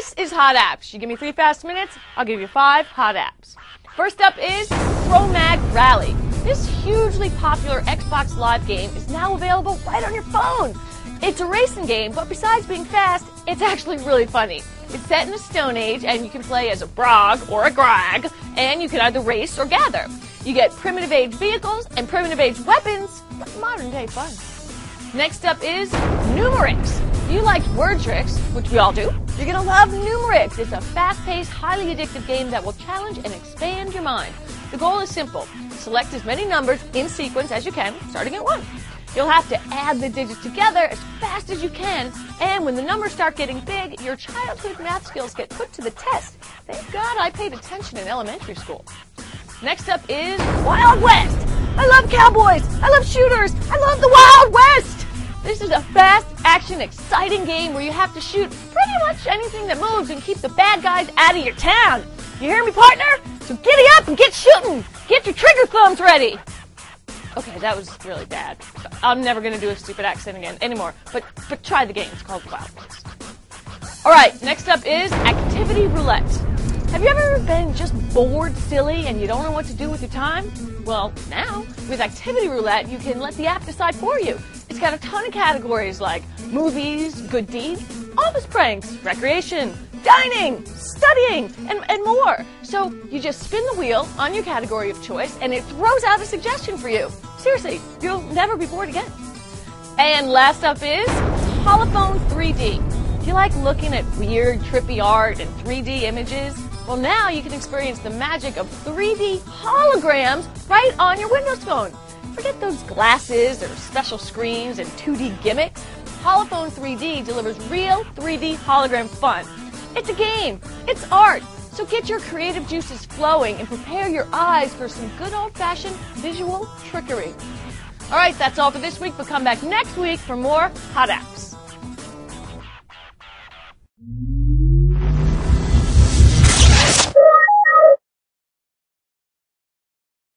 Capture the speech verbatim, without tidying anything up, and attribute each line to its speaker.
Speaker 1: This is Hot Apps. You give me three fast minutes, I'll give you five hot apps. First up is ProMag Rally. This hugely popular Xbox Live game is now available right on your phone. It's a racing game, but besides being fast, it's actually really funny. It's set in the Stone Age, and you can play as a Brog or a Grag, and you can either race or gather. You get primitive age vehicles and primitive age weapons, but modern day fun. Next up is Numerix. If you liked word tricks, which we all do, you're going to love Numerix. It's a fast-paced, highly addictive game that will challenge and expand your mind. The goal is simple. Select as many numbers in sequence as you can, starting at one. You'll have to add the digits together as fast as you can, and when the numbers start getting big, your childhood math skills get put to the test. Thank God I paid attention in elementary school. Next up is Wild West. I love cowboys, I love shooters, I love the Wild West. This is a fast, action, exciting game where you have to shoot pretty much anything that moves and keep the bad guys out of your town. You hear me, partner? So giddy up and get shooting. Get your trigger thumbs ready. Okay, that was really bad. I'm never going to do a stupid accent again anymore. But but try the game. It's called Wild West. All right, next up is Activity Roulette. Have you ever been just bored silly and you don't know what to do with your time? Well, now, with Activity Roulette, you can let the app decide for you. It's got a ton of categories like movies, good deeds, office pranks, recreation, dining, studying, and, and more. So you just spin the wheel on your category of choice and it throws out a suggestion for you. Seriously, you'll never be bored again. And last up is Holophone three D. Do you like looking at weird, trippy art and three D images? Well, now you can experience the magic of three D holograms right on your Windows Phone. Forget those glasses or special screens and two D gimmicks. Holophone three D delivers real three D hologram fun. It's a game. It's art. So get your creative juices flowing and prepare your eyes for some good old-fashioned visual trickery. All right, that's all for this week, but come back next week for more Hot Apps.